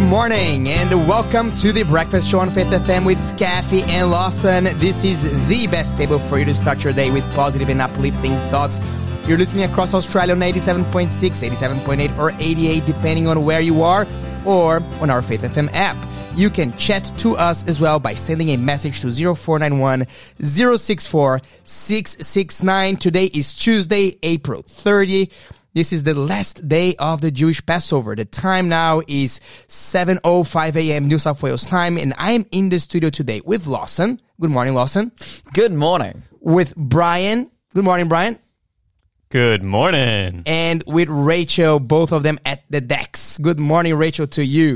morning and welcome to the Breakfast Show on Faith FM with Scaffi and Lawson. This is the best table for you to start your day with positive and uplifting thoughts. You're listening across Australia on 87.6, 87.8 or 88 depending on where you are, or on our Faith FM app. You can chat to us as well by sending a message to 0491 064 669. Today is Tuesday, April 30. This is the last day of the Jewish Passover. The time now is 7:05 a.m. New South Wales time, and I am in the studio today with Lawson. Good morning, Lawson. Good morning. With Brian. Good morning, Brian. Good morning. And with Rachel, both of them at the decks. Good morning, Rachel, to you.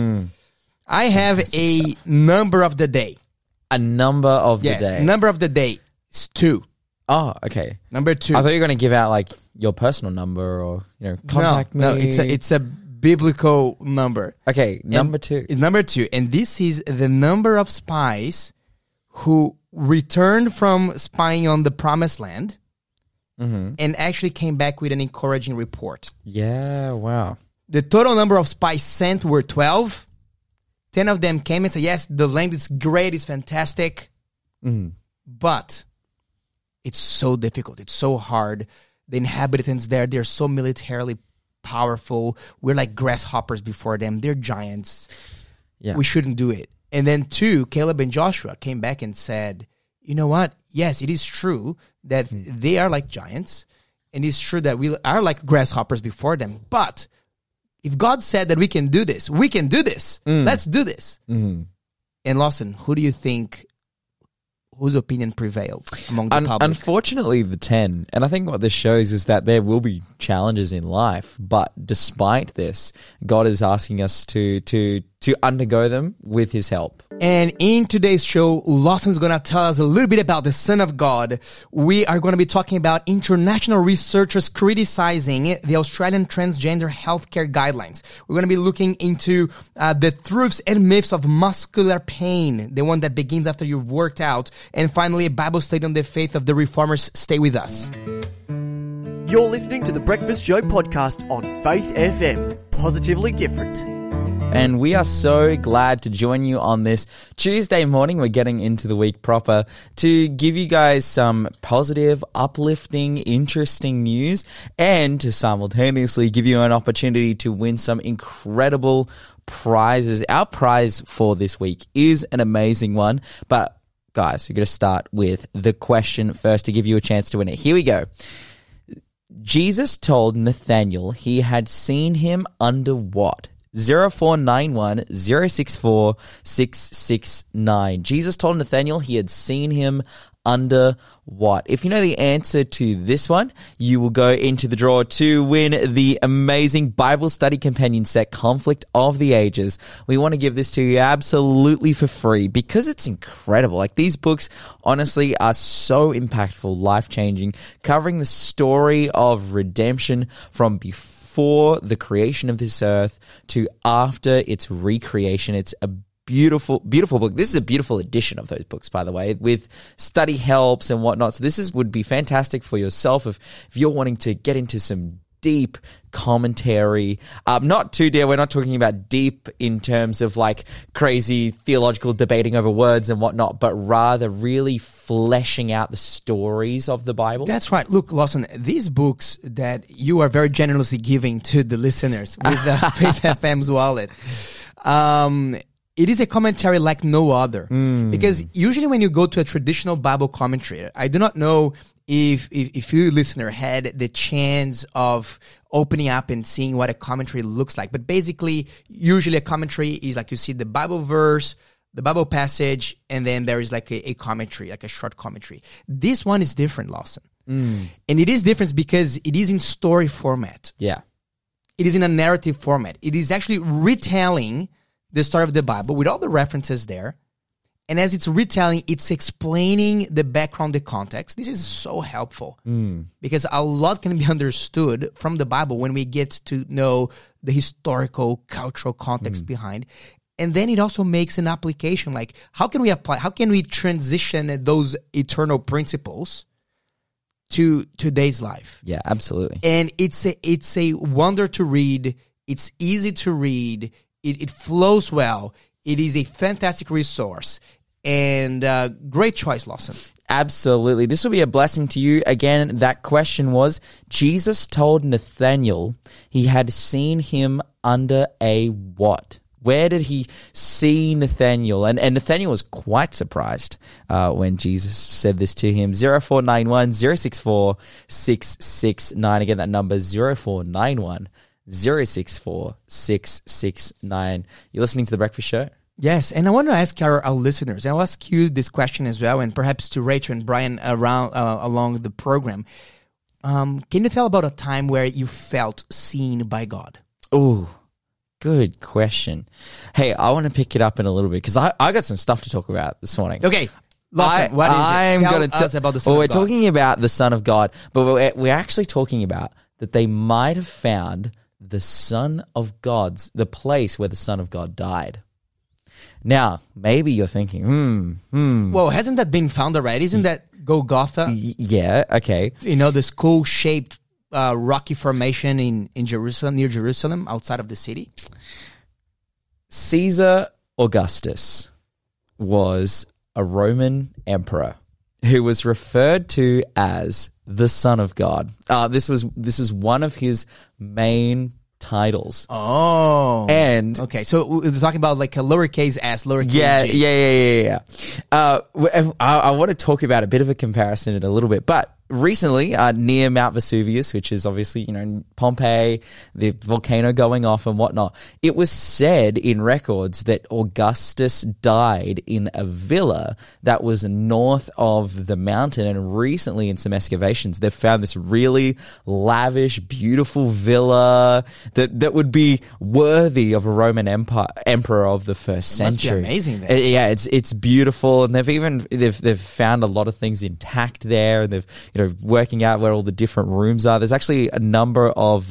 I have a number of the day. A number of the day? Yes, number of the day is 2. Oh, okay. Number 2. I thought you were going to give out like your personal number or, contact me. No, it's a biblical number. Okay, number 2. It's number 2. And this is the number of spies who returned from spying on the Promised Land and actually came back with an encouraging report. Yeah, wow. The total number of spies sent were 12. 10 of them came and said, yes, the land is great, it's fantastic, but it's so difficult, it's so hard. The inhabitants there, they're so militarily powerful. We're like grasshoppers before them. They're giants. Yeah. We shouldn't do it. And then 2, Caleb and Joshua came back and said, you know what? Yes, it is true that they are like giants, and it's true that we are like grasshoppers before them, but if God said that we can do this, we can do this. Let's do this. And Lawson, who do you think, whose opinion prevailed among the public? Unfortunately, the 10. And I think what this shows is that there will be challenges in life, but despite this, God is asking us to undergo them with his help. And in today's show, Lawson's going to tell us a little bit about the Son of God. We are going to be talking about international researchers criticizing the Australian transgender healthcare guidelines. We're going to be looking into the truths and myths of muscular pain, the one that begins after you've worked out. And finally, a Bible study on the faith of the Reformers. Stay with us. You're listening to the Breakfast Show podcast on Faith FM. Positively different. And we are so glad to join you on this Tuesday morning. We're getting into the week proper to give you guys some positive, uplifting, interesting news and to simultaneously give you an opportunity to win some incredible prizes. Our prize for this week is an amazing one, but guys, we're going to start with the question first to give you a chance to win it. Here we go. Jesus told Nathanael he had seen him under what? 0491 064 669. Jesus told Nathanael he had seen him under what? If you know the answer to this one, you will go into the draw to win the amazing Bible study companion set, Conflict of the Ages. We want to give this to you absolutely for free because it's incredible. Like, these books honestly are so impactful, life-changing, covering the story of redemption from before the creation of this earth to after its recreation. It's a beautiful, beautiful book. This is a beautiful edition of those books, by the way, with study helps and whatnot. So this would be fantastic for yourself if you're wanting to get into some deep commentary. Not too deep. We're not talking about deep in terms of like crazy theological debating over words and whatnot, but rather really fleshing out the stories of the Bible. That's right. Look, Lawson, these books that you are very generously giving to the listeners with Faith FM's wallet, it is a commentary like no other. Because usually when you go to a traditional Bible commentary, I do not know if you, listener, had the chance of opening up and seeing what a commentary looks like. But basically, usually a commentary is like you see the Bible verse, the Bible passage, and then there is like a commentary, like a short commentary. This one is different, Lawson. And it is different because it is in story format. Yeah. It is in a narrative format. It is actually retelling the story of the Bible with all the references there. And as it's retelling, it's explaining the background, the context. This is so helpful because a lot can be understood from the Bible when we get to know the historical, cultural context behind. And then it also makes an application, like how can we apply, how can we transition those eternal principles to today's life? Yeah, absolutely. And it's a wonder to read. It's easy to read. It flows well. It is a fantastic resource. And great choice, Lawson. Absolutely. This will be a blessing to you. Again, that question was, Jesus told Nathanael he had seen him under a what? Where did he see Nathanael? And Nathanael was quite surprised when Jesus said this to him. 0491 064 669. Again, that number 0491 064 669. You're listening to The Breakfast Show? Yes, and I want to ask our listeners, I'll ask you this question as well, and perhaps to Rachel and Brian along the program. Can you tell about a time where you felt seen by God? Oh, good question. Hey, I want to pick it up in a little bit because I got some stuff to talk about this morning. Okay, Lawson, what is it? Tell us about the Son of God. We're talking about the Son of God, but we're actually talking about that they might have found the Son of God's, the place where the Son of God died. Now, maybe you're thinking, Well, hasn't that been found already? Isn't that Golgotha? Yeah, okay. You know, this cool-shaped rocky formation in Jerusalem, near Jerusalem, outside of the city? Caesar Augustus was a Roman emperor who was referred to as the Son of God. This is one of his main titles. Oh. And okay, so we're talking about like a lowercase s, lowercase g. Yeah. I want to talk about a bit of a comparison in a little bit, but recently, near Mount Vesuvius, which is obviously, Pompeii, the volcano going off and whatnot, it was said in records that Augustus died in a villa that was north of the mountain. And recently in some excavations, they've found this really lavish, beautiful villa that would be worthy of a Roman emperor of the first century. Must be amazing there. Yeah, it's beautiful. And they've found a lot of things intact there, and they've, working out where all the different rooms are. There's actually a number of,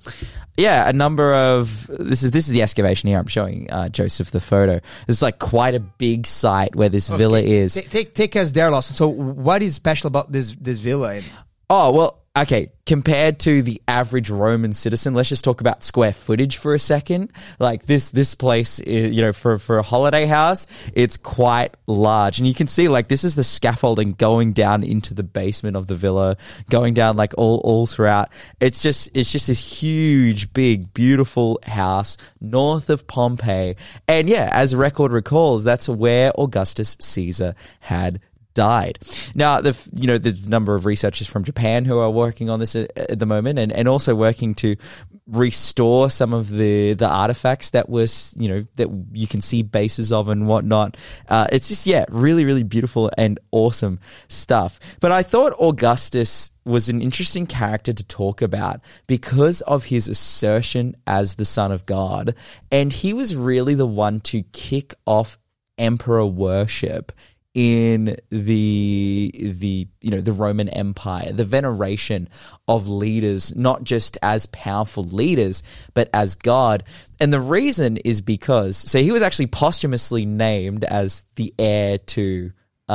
this is the excavation here. I'm showing Joseph the photo. It's like quite a big site where this villa is. Take us there, Lawson. So what is special about this villa? Oh, well, okay, compared to the average Roman citizen, let's just talk about square footage for a second. Like this place, for a holiday house, it's quite large. And you can see, like, this is the scaffolding going down into the basement of the villa, going down like all throughout. It's just this huge, big, beautiful house north of Pompeii. And yeah, as record recalls, that's where Augustus Caesar had died. Now, the number of researchers from Japan who are working on this at the moment, and also working to restore some of the artifacts that was, that you can see bases of and whatnot. It's just, really, really beautiful and awesome stuff. But I thought Augustus was an interesting character to talk about because of his assertion as the Son of God. And he was really the one to kick off emperor worship in the Roman Empire, the veneration of leaders, not just as powerful leaders, but as God. And the reason is because, he was actually posthumously named as the heir to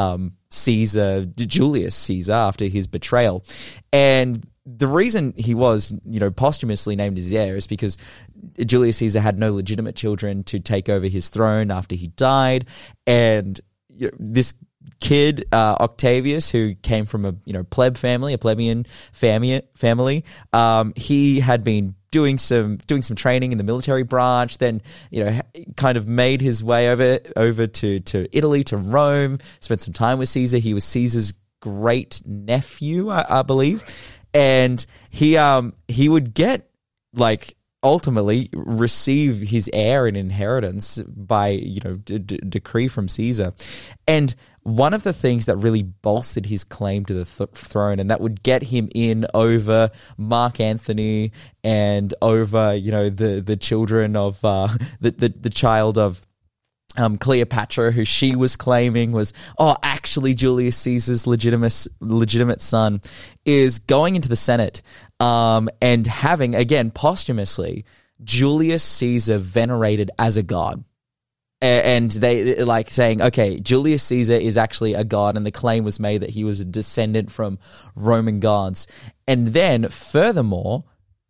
Julius Caesar, after his betrayal. And the reason he was, posthumously named as heir is because Julius Caesar had no legitimate children to take over his throne after he died. And this kid, Octavius, who came from a plebeian family, he had been doing some training in the military branch, then kind of made his way over to Italy, to Rome, spent some time with Caesar. He was Caesar's great nephew, I believe, and he would get ultimately receive his heir and inheritance by, decree from Caesar. And one of the things that really bolstered his claim to the throne, and that would get him in over Mark Antony and over, the children of, the child of Cleopatra, who she was claiming was, actually Julius Caesar's legitimate son, is going into the Senate, and having, again, posthumously, Julius Caesar venerated as a god. And they saying, okay, Julius Caesar is actually a god, and the claim was made that he was a descendant from Roman gods. And then, furthermore,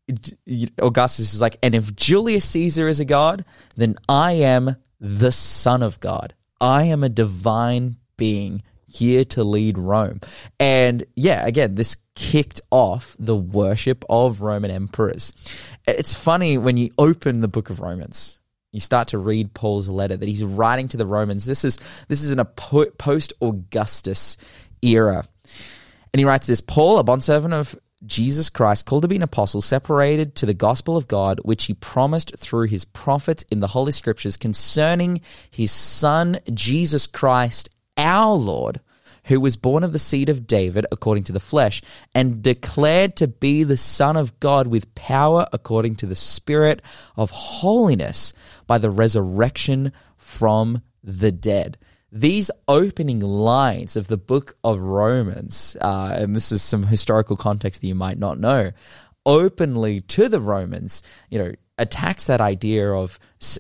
Augustus is like, and if Julius Caesar is a god, then I am the Son of God. I am a divine being here to lead Rome. And yeah, again, this kicked off the worship of Roman emperors. It's funny when you open the book of Romans, you start to read Paul's letter that he's writing to the Romans. This is in a post-Augustus era. And he writes this, Paul, a bondservant of Jesus Christ, called to be an apostle, separated to the gospel of God, which he promised through his prophets in the Holy Scriptures concerning his Son, Jesus Christ, our Lord, who was born of the seed of David according to the flesh, and declared to be the Son of God with power according to the Spirit of holiness by the resurrection from the dead. These opening lines of the book of Romans, and this is some historical context that you might not know, openly to the Romans, attacks that idea of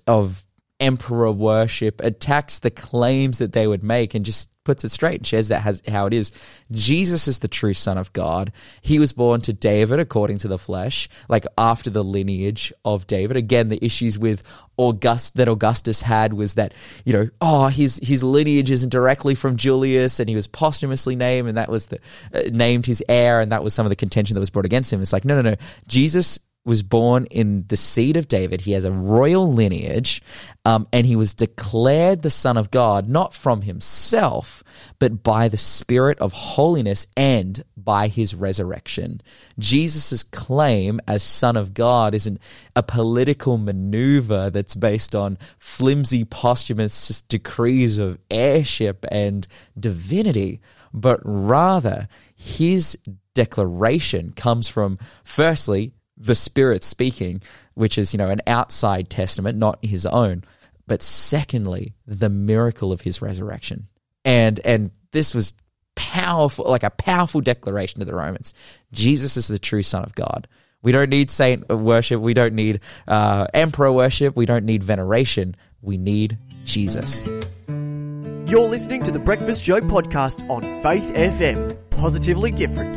emperor worship, attacks the claims that they would make, and just puts it straight and shares that how it is. Jesus is the true Son of God. He was born to David according to the flesh, like after the lineage of David. Again, the issues with Augustus had was that, his lineage isn't directly from Julius, and he was posthumously named, and that was named his heir, and that was some of the contention that was brought against him. It's like, no. Jesus was born in the seed of David. He has a royal lineage, and he was declared the Son of God, not from himself, but by the Spirit of holiness and by his resurrection. Jesus' claim as Son of God isn't a political maneuver that's based on flimsy posthumous decrees of heirship and divinity, but rather his declaration comes from, firstly, the Spirit speaking, which is, an outside testament, not his own. But secondly, the miracle of his resurrection. And this was powerful, like a powerful declaration to the Romans. Jesus is the true Son of God. We don't need saint worship. We don't need emperor worship. We don't need veneration. We need Jesus. You're listening to the Breakfast Show podcast on Faith FM. Positively different.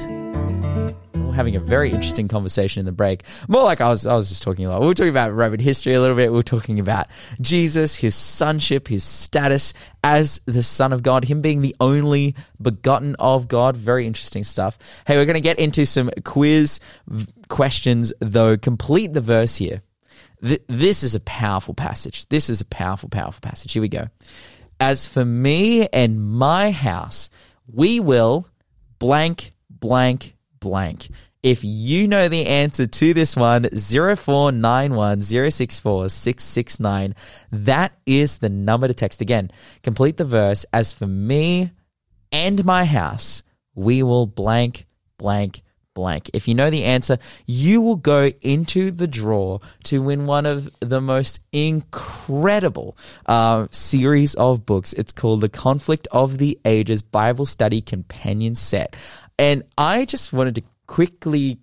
Having a very interesting conversation in the break. More like I was just talking a lot. We were talking about Roman history a little bit. We were talking about Jesus, his sonship, his status as the Son of God, him being the only begotten of God. Very interesting stuff. Hey, we're going to get into some quiz questions, though. Complete the verse here. This is a powerful passage. This is a powerful, powerful passage. Here we go. As for me and my house, we will blank, blank, blank. If you know the answer to this one, 0491 064 669, that is the number to text. Again, complete the verse. As for me and my house, we will blank, blank, blank. If you know the answer, you will go into the draw to win one of the most incredible series of books. It's called The Conflict of the Ages Bible Study Companion Set. And I just wanted to quickly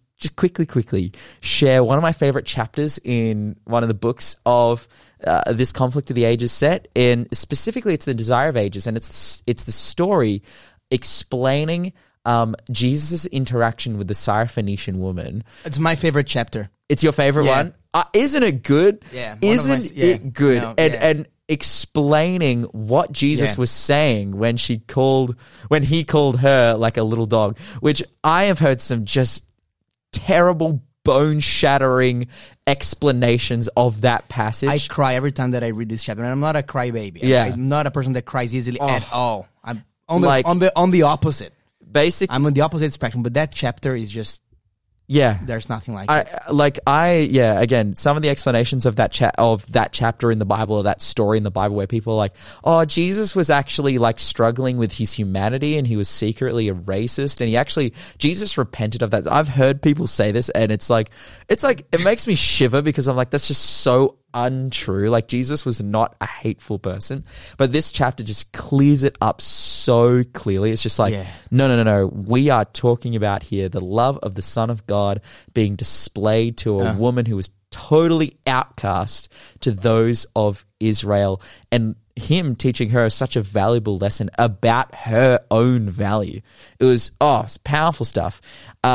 share one of my favorite chapters in one of the books of this Conflict of the Ages set. And specifically, it's the Desire of Ages. And it's the story explaining Jesus' interaction with the Syrophoenician woman. It's my favorite chapter. It's your favorite one? Isn't it good? Yeah. Isn't it good? No, and explaining what Jesus was saying when he called her like a little dog, which I have heard some just terrible, bone-shattering explanations of that passage. I cry every time that I read this chapter, and I'm not a crybaby. Yeah. I'm not a person that cries easily at all. I'm on the opposite. Basically, I'm on the opposite spectrum, but that chapter is just there's nothing like it. Again, some of the explanations of that chapter in the Bible, or that story in the Bible, where people are like, oh, Jesus was actually like struggling with his humanity, and he was secretly a racist, and Jesus repented of that. I've heard people say this, and it's like it makes me shiver, because I'm like, that's just so untrue. Like, Jesus was not a hateful person, but this chapter just clears it up so clearly. It's just like, no. We are talking about here the love of the Son of God being displayed to a woman who was totally outcast to those of Israel, and him teaching her such a valuable lesson about her own value. It was, it's powerful stuff.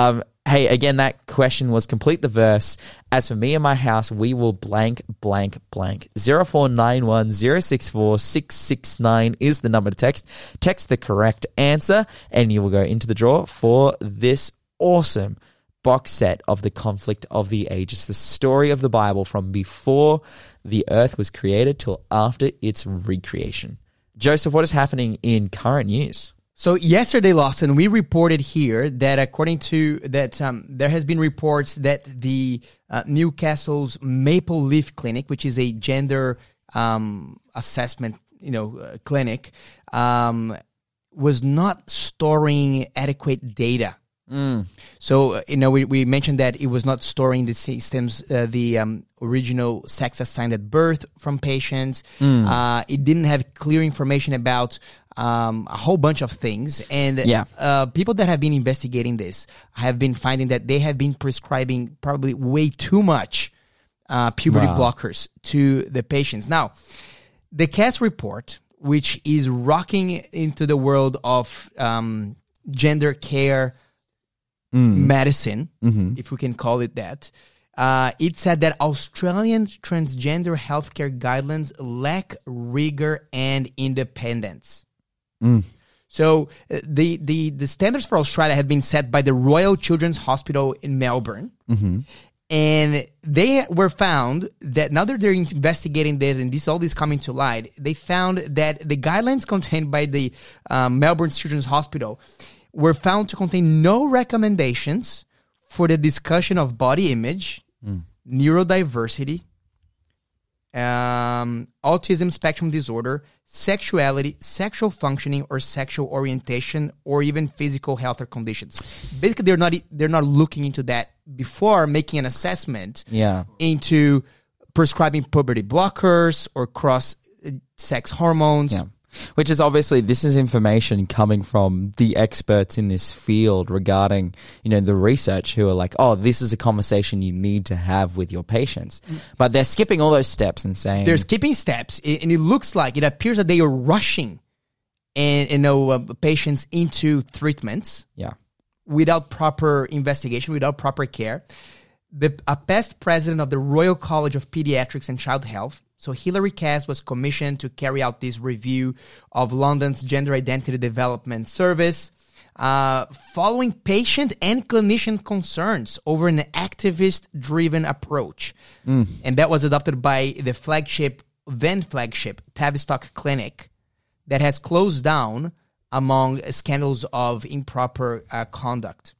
Hey, again, that question was complete the verse. As for me and my house, we will blank, blank, blank. 0491 064 669 is the number to text. Text the correct answer and you will go into the draw for this awesome box set of the Conflict of the Ages, the story of the Bible from before the earth was created till after its recreation. Joseph, what is happening in current news? So yesterday, Lawson, we reported here that according to that, there has been reports that the Newcastle's Maple Leaf Clinic, which is a gender assessment, clinic, was not storing adequate data. So, we mentioned that it was not storing the systems, the original sex assigned at birth from patients. It didn't have clear information about a whole bunch of things. And people that have been investigating this have been finding that they have been prescribing probably way too much puberty blockers to the patients. Now, the Cass report, which is rocking into the world of gender care medicine, if we can call it that, it said that Australian transgender healthcare guidelines lack rigor and independence. So the standards for Australia have been set by the Royal Children's Hospital in Melbourne. And they were found that now that they're investigating that and all this coming to light, they found that the guidelines contained by the Melbourne Children's Hospital were found to contain no recommendations for the discussion of body image, neurodiversity, autism spectrum disorder, sexuality, sexual functioning, or sexual orientation, or even physical health or conditions. Basically, they're not looking into that before making an assessment into prescribing puberty blockers or cross-sex hormones. Yeah. Which is obviously, this is information coming from the experts in this field regarding, the research who are like, oh, this is a conversation you need to have with your patients. But they're skipping all those steps and saying... They're skipping steps, and it appears that they are rushing patients into treatments without proper investigation, without proper care. A past president of the Royal College of Pediatrics and Child Health, so Hilary Cass, was commissioned to carry out this review of London's Gender Identity Development Service, following patient and clinician concerns over an activist-driven approach. And that was adopted by the then flagship, Tavistock Clinic, that has closed down among scandals of improper conduct.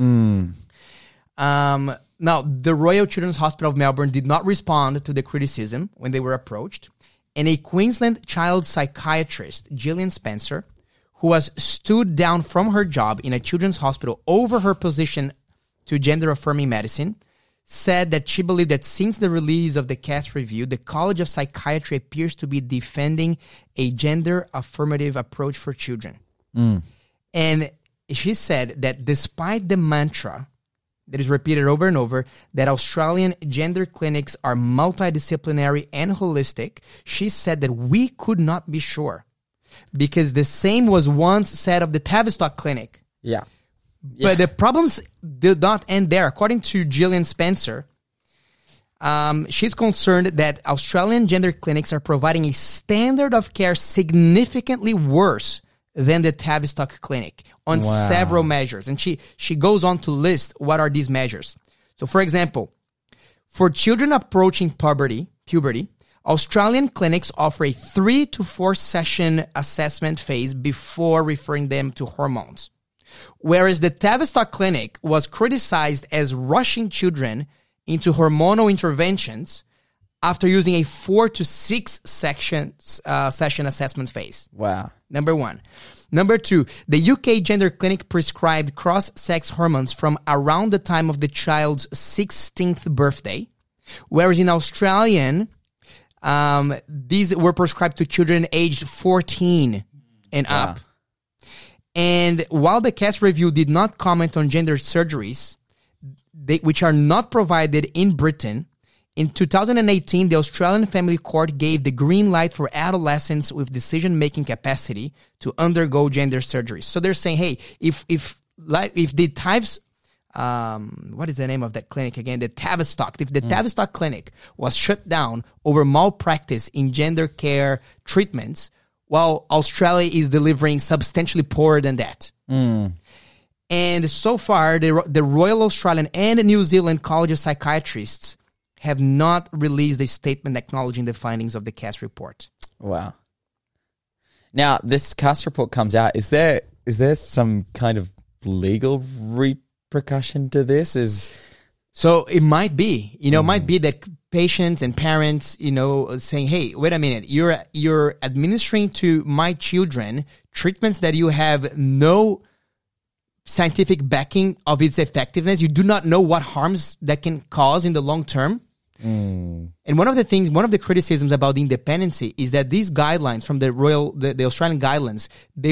Now, the Royal Children's Hospital of Melbourne did not respond to the criticism when they were approached, and a Queensland child psychiatrist, Gillian Spencer, who was stood down from her job in a children's hospital over her position to gender-affirming medicine, said that she believed that since the release of the Cass review, the College of Psychiatry appears to be defending a gender-affirmative approach for children. And she said that despite the mantra that is repeated over and over, that Australian gender clinics are multidisciplinary and holistic, she said that we could not be sure, because the same was once said of the Tavistock Clinic. But the problems did not end there. According to Gillian Spencer, she's concerned that Australian gender clinics are providing a standard of care significantly worse than the Tavistock Clinic on several measures. And she goes on to list what are these measures. So, for example, for children approaching puberty, Australian clinics offer a 3 to 4 session assessment phase before referring them to hormones. Whereas the Tavistock Clinic was criticized as rushing children into hormonal interventions after using a 4 to 6 session assessment phase. Wow. Number one. Number two, the UK Gender Clinic prescribed cross-sex hormones from around the time of the child's 16th birthday, whereas in Australian, these were prescribed to children aged 14 and up. And while the Cass review did not comment on gender surgeries, which are not provided in Britain, in 2018, the Australian Family Court gave the green light for adolescents with decision-making capacity to undergo gender surgeries. So they're saying, hey, if the what is the name of that clinic again? The Tavistock. If the Tavistock clinic was shut down over malpractice in gender care treatments, while Australia is delivering substantially poorer than that. And so far, the Royal Australian and the New Zealand College of Psychiatrists have not released a statement acknowledging the findings of the CAS report. Wow. Now, this CAS report comes out. Is there some kind of legal repercussion to this? So it might be, it might be that patients and parents, saying, hey, wait a minute, you're administering to my children treatments that you have no scientific backing of its effectiveness. You do not know what harms that can cause in the long term. And one of the criticisms about the independency is that these guidelines from the Australian guidelines,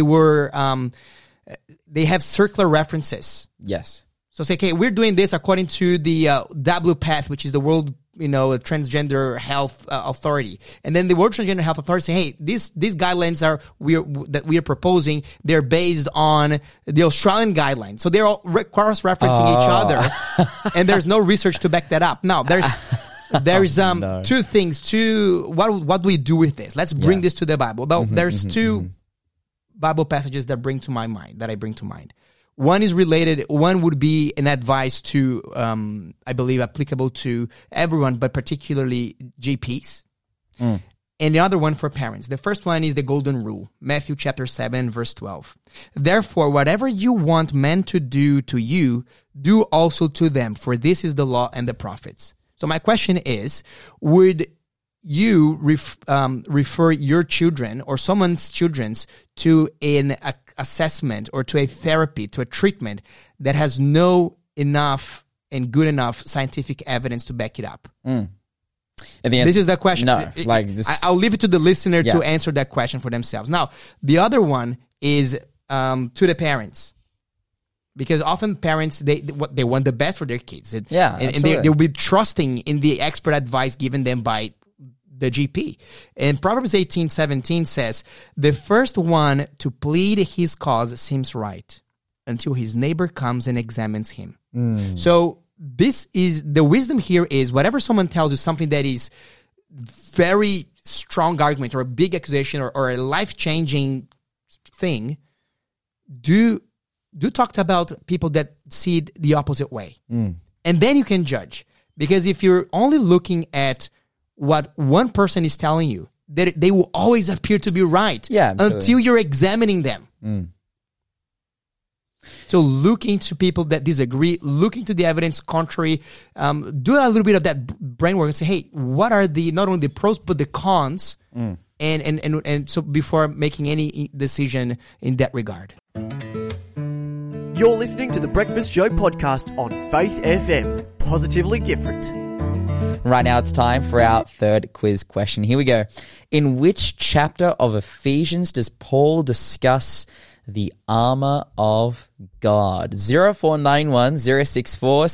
they have circular references. Yes. So say, okay, we're doing this according to the WPATH, which is the World, Transgender Health Authority. And then the World Transgender Health Authority say, hey, these guidelines that we are proposing, they're based on the Australian guidelines. So they're all cross-referencing each other, and there's no research to back that up. Now, there's two things. What do we do with this? Let's bring this to the Bible. Well, there's two Bible passages that I bring to mind. One is related. One would be an advice to, I believe, applicable to everyone, but particularly GPs. And the other one for parents. The first one is the golden rule, Matthew chapter 7, verse 12. Therefore, whatever you want men to do to you, do also to them, for this is the law and the prophets. So my question is, would you refer your children or someone's children's to an assessment or to a therapy, to a treatment that has no enough and good enough scientific evidence to back it up? This is the question. No, I'll leave it to the listener to answer that question for themselves. Now, the other one is to the parents. Because often parents, they want the best for their kids. And they'll be trusting in the expert advice given them by the GP. And Proverbs 18:17 says, the first one to plead his cause seems right until his neighbor comes and examines him. So this is, the wisdom here is whatever someone tells you, something that is very strong argument or a big accusation or a life-changing thing, do talk about people that see it the opposite way. And then you can judge. Because if you're only looking at what one person is telling you, that they will always appear to be right until you're examining them. So look into people that disagree, look into the evidence contrary, do a little bit of that brain work and say, hey, what are not only the pros, but the cons? And so before making any decision in that regard. You're listening to the Breakfast Show podcast on Faith FM. Positively different. Right now it's time for our third quiz question. Here we go. In which chapter of Ephesians does Paul discuss the armor of God? 0491 064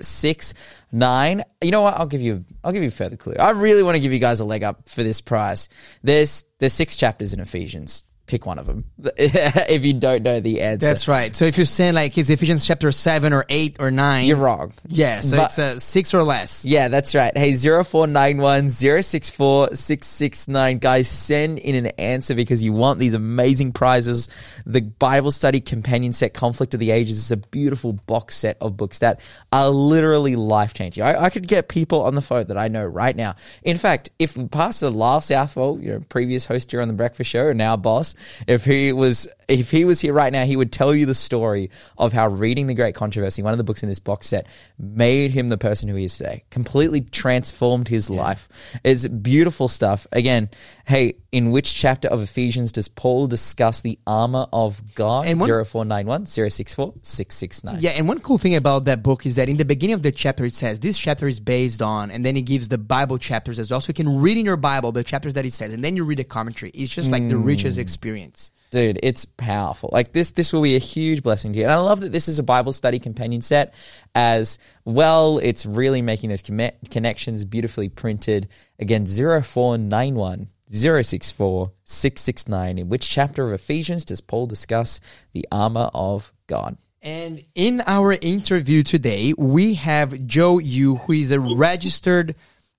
669. You know what? I'll give you a further clue. I really want to give you guys a leg up for this prize. There's 6 chapters in Ephesians. Pick one of them if you don't know the answer. That's right. So if you're saying like it's Ephesians chapter 7 or 8 or 9. You're wrong. Yeah, so it's 6 or less. Yeah, that's right. Hey, 0491 064 669. Guys, send in an answer because you want these amazing prizes. The Bible Study Companion Set, Conflict of the Ages, is a beautiful box set of books that are literally life-changing. I could get people on the phone that I know right now. In fact, if Pastor Lyle Southwell, previous host here on The Breakfast Show and now boss, if he was here right now, he would tell you the story of how reading The Great Controversy, one of the books in this box set, made him the person who he is today. Completely transformed his life. It's beautiful stuff. Again, hey, in which chapter of Ephesians does Paul discuss the armor of God? 0491 064 669. Yeah, and one cool thing about that book is that in the beginning of the chapter, it says this chapter is based on, and then it gives the Bible chapters as well. So you can read in your Bible the chapters that it says, and then you read the commentary. It's just like the richest experience. Dude, it's powerful. Like this will be a huge blessing to you. And I love that this is a Bible study companion set as well. It's really making those connections beautifully printed. Again, 0491 064 669. In which chapter of Ephesians does Paul discuss the armor of God? And in our interview today, we have Joe Yu, who is a registered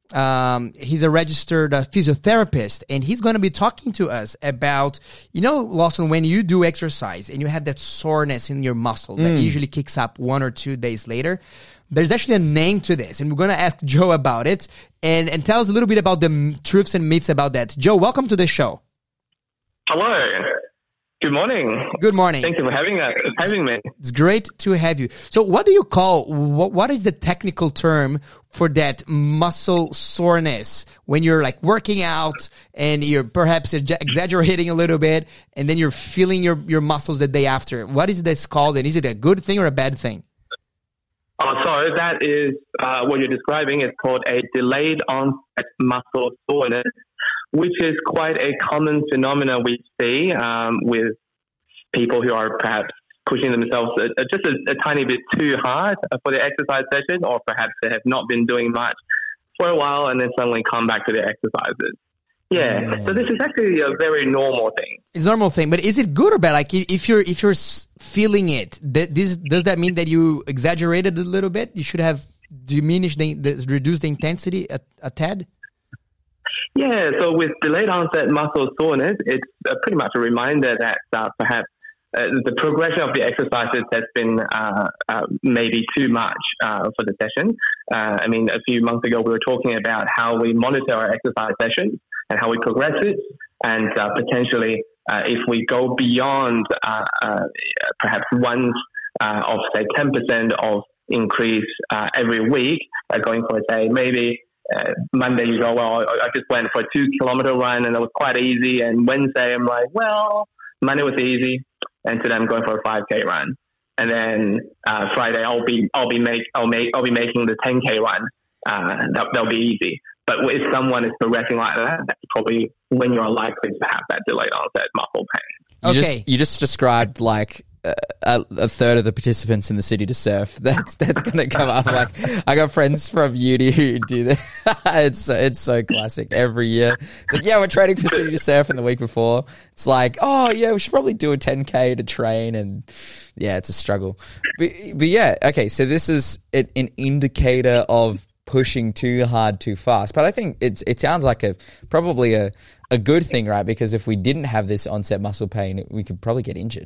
physiotherapist, and he's going to be talking to us about, Lawson, when you do exercise and you have that soreness in your muscle that usually kicks up 1 or 2 days later, there's actually a name to this, and we're going to ask Joe about it and tell us a little bit about the truths and myths about that. Joe, welcome to the show. Hello. Good morning. Good morning. Thank you for having me. It's great to have you. So what do you call, what is the technical term for that muscle soreness when you're like working out and you're perhaps exaggerating a little bit and then you're feeling your muscles the day after? What is this called, and is it a good thing or a bad thing? So that is what you're describing. It's called a delayed onset muscle soreness, which is quite a common phenomenon we see with people who are perhaps pushing themselves just a tiny bit too hard for their exercise session, or perhaps they have not been doing much for a while and then suddenly come back to their exercises. Yeah, so this is actually a very normal thing. It's a normal thing, but is it good or bad? Like if you're feeling it, does that mean that you exaggerated a little bit? You should have reduced the intensity a tad? Yeah, so with delayed onset muscle soreness, it's pretty much a reminder that perhaps the progression of the exercises has been maybe too much for the session. I mean, a few months ago, we were talking about how we monitor our exercise sessions and how we progress it, and potentially if we go beyond perhaps once of, say, 10% of increase every week, going for, say, maybe Monday you go, well, I just went for a 2-kilometer run and it was quite easy, and Wednesday I'm like, well, Monday was easy, and today I'm going for a 5K run, and then Friday I'll be making the 10K run. That'll be easy. But if someone is progressing like that, that's probably when you're likely to have that delayed onset muscle pain. You just described like a third of the participants in the City to Surf. That's going to come up. Like, I got friends from uni who do that. It's so classic every year. It's like, yeah, we're training for City to Surf, and the week before it's like, oh yeah, we should probably do a 10K to train, and yeah, it's a struggle. But yeah, okay, so this is an indicator of pushing too hard too fast, but I think it sounds like probably a good thing, right? Because if we didn't have this onset muscle pain, we could probably get injured.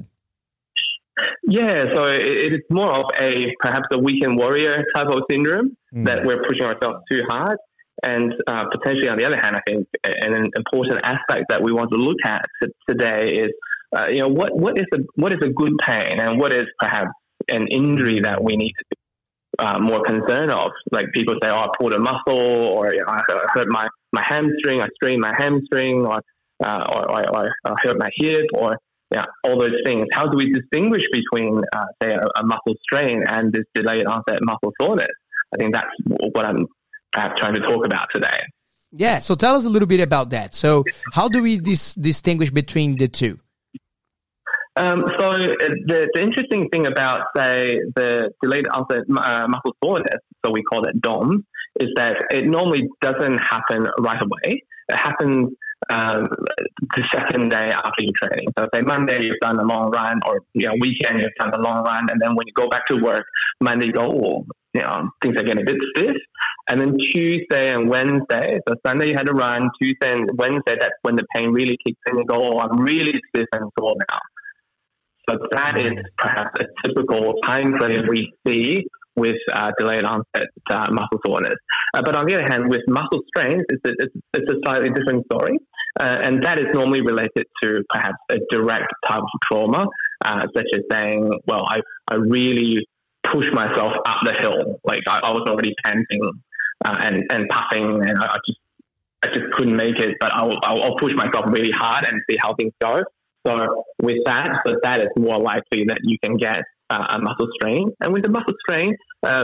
Yeah, so it is more of perhaps a weekend warrior type of syndrome, that we're pushing ourselves too hard. And potentially, on the other hand, I think an important aspect that we want to look at today is, what is a good pain, and what is perhaps an injury that we need to be more concerned of. Like people say, oh, I pulled a muscle, or I hurt my hamstring, I strained my hamstring, or I hurt my hip, or all those things. How do we distinguish between, say, a muscle strain and this delayed onset muscle soreness? I think that's what I'm perhaps trying to talk about today. Yeah, so tell us a little bit about that. So how do we distinguish between the two? So the interesting thing about, say, the delayed onset muscle soreness, so we call it DOMS, is that it normally doesn't happen right away. It happens the second day after your training. So say Monday you've done a long run, or weekend you've done a long run, and then when you go back to work, Monday you go, things are getting a bit stiff. And then Tuesday and Wednesday, so Sunday you had a run, Tuesday and Wednesday, that's when the pain really kicks in. You go, oh, I'm really stiff and sore now. So that is perhaps a typical time frame we see with delayed onset muscle soreness. But on the other hand, with muscle strains, it's a slightly different story. And that is normally related to perhaps a direct type of trauma, such as saying, well, I really pushed myself up the hill. Like I was already panting and puffing, and I just couldn't make it, but I'll push myself really hard and see how things go. So with that is more likely that you can get a muscle strain. And with the muscle strain, there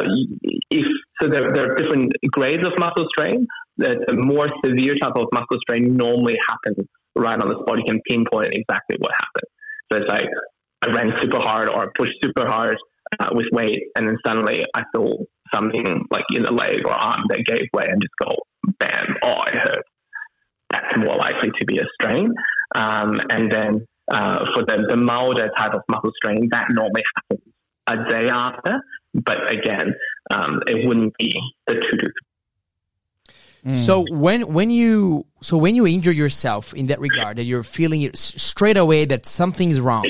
are different grades of muscle strain. The more severe type of muscle strain normally happens right on the spot. You can pinpoint exactly what happened. So it's like I ran super hard or I pushed super hard with weight, and then suddenly I feel something like in the leg or arm that gave way and just go, bam, oh, it hurt. That's more likely to be a strain. And then for the milder type of muscle strain, that normally happens a day after. But again, it wouldn't be the 2 to 3. So when you injure yourself in that regard, that you're feeling it straight away that something's wrong,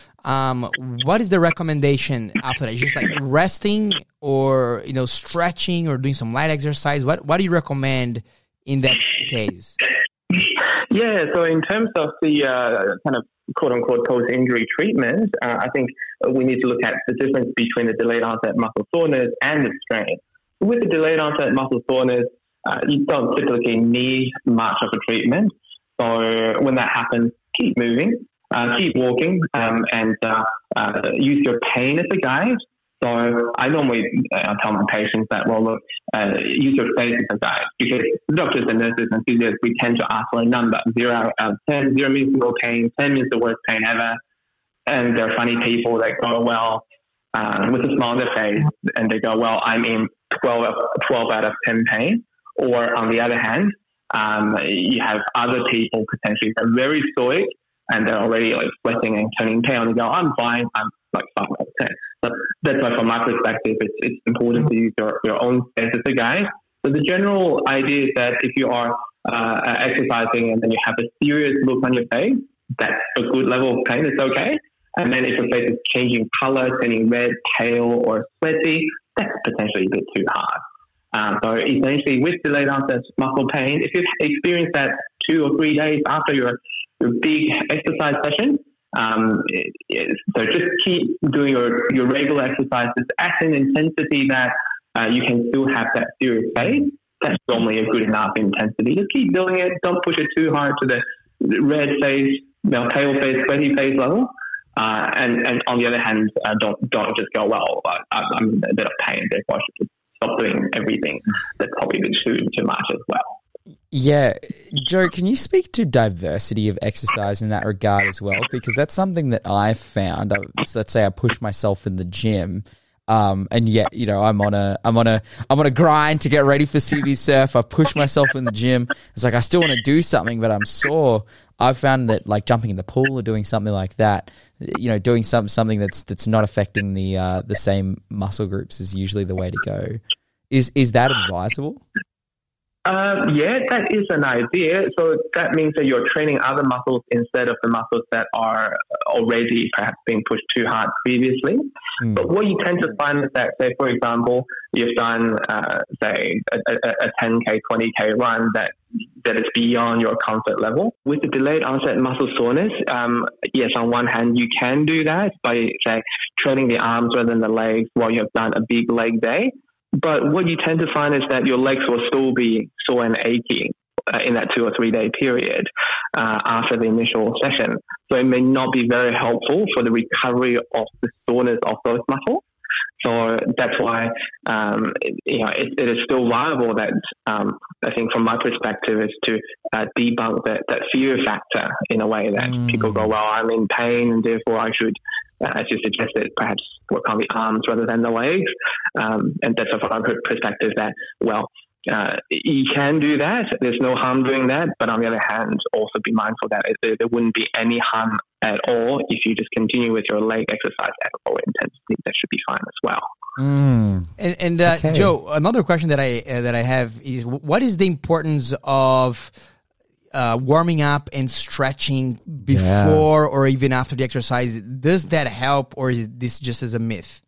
what is the recommendation after that? Just like resting or stretching or doing some light exercise? What do you recommend in that case? Yeah, so in terms of the kind of quote-unquote post-injury treatment, I think we need to look at the difference between the delayed onset muscle soreness and the strain. With the delayed onset muscle soreness, you don't typically need much of a treatment. So when that happens, keep moving, keep walking, and use your pain as a guide. So I normally tell my patients that, well, look, use your face as a guide, because doctors and nurses and physios, we tend to ask for a number, 0 out of 10. 0 means no pain, 10 means the worst pain ever. And there are funny people that go, well, with a smile on their face, and they go, well, I'm in 12 out of 10 pain. Or on the other hand, you have other people potentially that are very stoic and they're already like sweating and turning pale and they go, I'm fine, I'm like 5 out of 10. So that's why from my perspective, it's important to use your own face as a guide. So the general idea is that if you are exercising and then you have a serious look on your face, that's a good level of pain, it's okay. And then if your face is changing color, turning red, pale, or sweaty, that's potentially a bit too hard. So essentially, with delayed onset muscle pain, if you experience that 2 or 3 days after your big exercise session, so just keep doing your regular exercises at an intensity that you can still have that serious pain. That's normally a good enough intensity. Just keep doing it. Don't push it too hard to the red face, pale face, sweaty face level. And on the other hand, don't just go, well, I'm in a bit of pain, therefore I should stop doing everything. That's probably a bit too much as well. Yeah. Joe, can you speak to diversity of exercise in that regard as well? Because that's something that I've found. Let's say I push myself in the gym, and yet, I'm on a grind to get ready for CD Surf. I push myself in the gym. It's like I still want to do something, but I'm sore. I've found that like jumping in the pool or doing something like that, doing something that's not affecting the same muscle groups is usually the way to go. Is that advisable? Yeah, that is an idea. So that means that you're training other muscles instead of the muscles that are already perhaps being pushed too hard previously. But what you tend to find is that, say, for example, you've done, say, a 10K, 20K run that is beyond your comfort level. With the delayed onset muscle soreness, yes, on one hand, you can do that by, say, training the arms rather than the legs while you have done a big leg day. But what you tend to find is that your legs will still be sore and achy in that 2 or 3 day period after the initial session. So it may not be very helpful for the recovery of the soreness of those muscles. So that's why it is still viable that I think from my perspective is to debunk that fear factor in a way that people go, well, I'm in pain and therefore I should, as you suggested, perhaps work on the arms rather than the legs. And that's from my perspective that, well, you can do that. There's no harm doing that. But on the other hand, also be mindful that there wouldn't be any harm at all if you just continue with your leg exercise at low intensity. That should be fine as well. And okay. Joe, another question that I have is, what is the importance of warming up and stretching before or even after the exercise? Does that help, or is this just as a myth?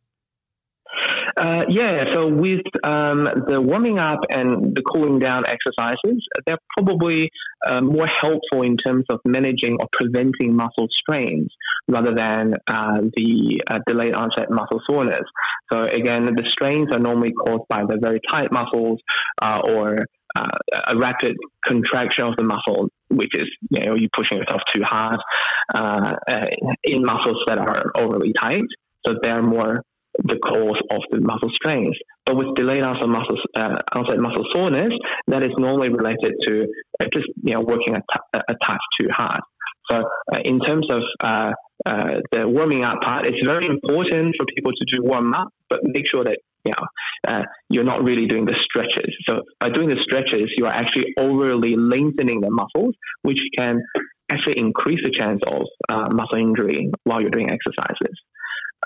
So with the warming up and the cooling down exercises, they're probably more helpful in terms of managing or preventing muscle strains rather than the delayed onset muscle soreness. So again, the strains are normally caused by the very tight muscles or a rapid contraction of the muscle, which is, you pushing yourself too hard in muscles that are overly tight. So they're more the cause of the muscle strains. But with delayed onset muscle soreness, that is normally related to just working a touch too hard. So in terms of the warming up part, it's very important for people to do warm up, but make sure that you're not really doing the stretches. So by doing the stretches, you are actually overly lengthening the muscles, which can actually increase the chance of muscle injury while you're doing exercises.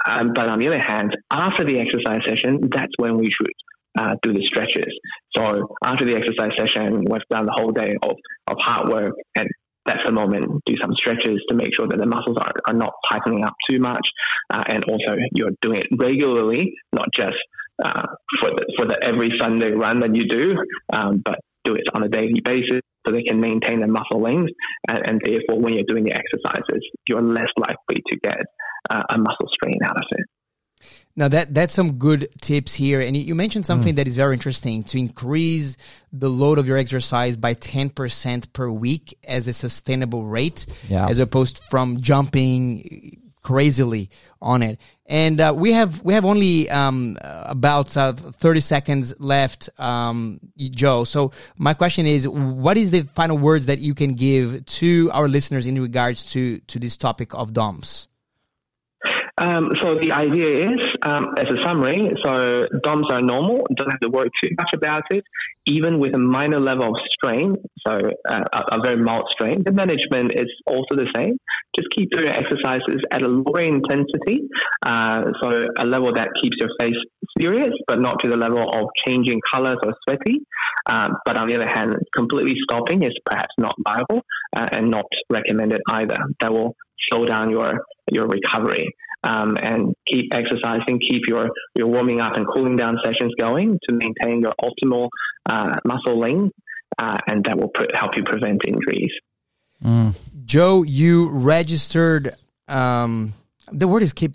But on the other hand, after the exercise session, that's when we should do the stretches. So after the exercise session, we've done the whole day of hard work, and that's the moment do some stretches to make sure that the muscles are not tightening up too much, and also you're doing it regularly, not just for the every Sunday run that you do, but do it on a daily basis so they can maintain the muscle length, and therefore when you're doing the exercises, you're less likely to get a muscle strain out of it. Now that's some good tips here. And you mentioned something that is very interesting, to increase the load of your exercise by 10% per week as a sustainable rate, as opposed from jumping crazily on it. And we have only about 30 seconds left, Joe. So my question is, what is the final words that you can give to our listeners in regards to this topic of DOMS? So the idea is, as a summary, so DOMS are normal, don't have to worry too much about it, even with a minor level of strain, so a very mild strain. The management is also the same. Just keep doing exercises at a lower intensity, so a level that keeps your face serious, but not to the level of changing colors or sweaty. But on the other hand, completely stopping is perhaps not viable and not recommended either. That will slow down your recovery. And keep exercising, keep your warming up and cooling down sessions going to maintain your optimal muscle length, and that will help you prevent injuries. Joe, you registered, the word is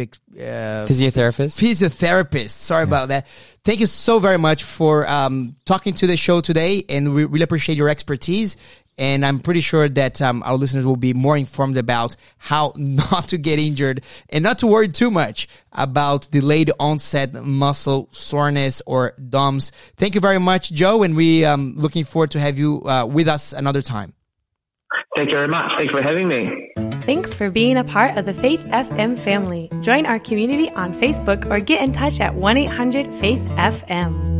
physiotherapist. Sorry about that. Thank you so very much for talking to the show today, and we really appreciate your expertise. And I'm pretty sure that our listeners will be more informed about how not to get injured and not to worry too much about delayed onset muscle soreness or DOMS. Thank you very much, Joe, and we looking forward to have you with us another time. Thank you very much. Thanks for having me. Thanks for being a part of the Faith FM family. Join our community on Facebook or get in touch at 1-800-FAITH-FM.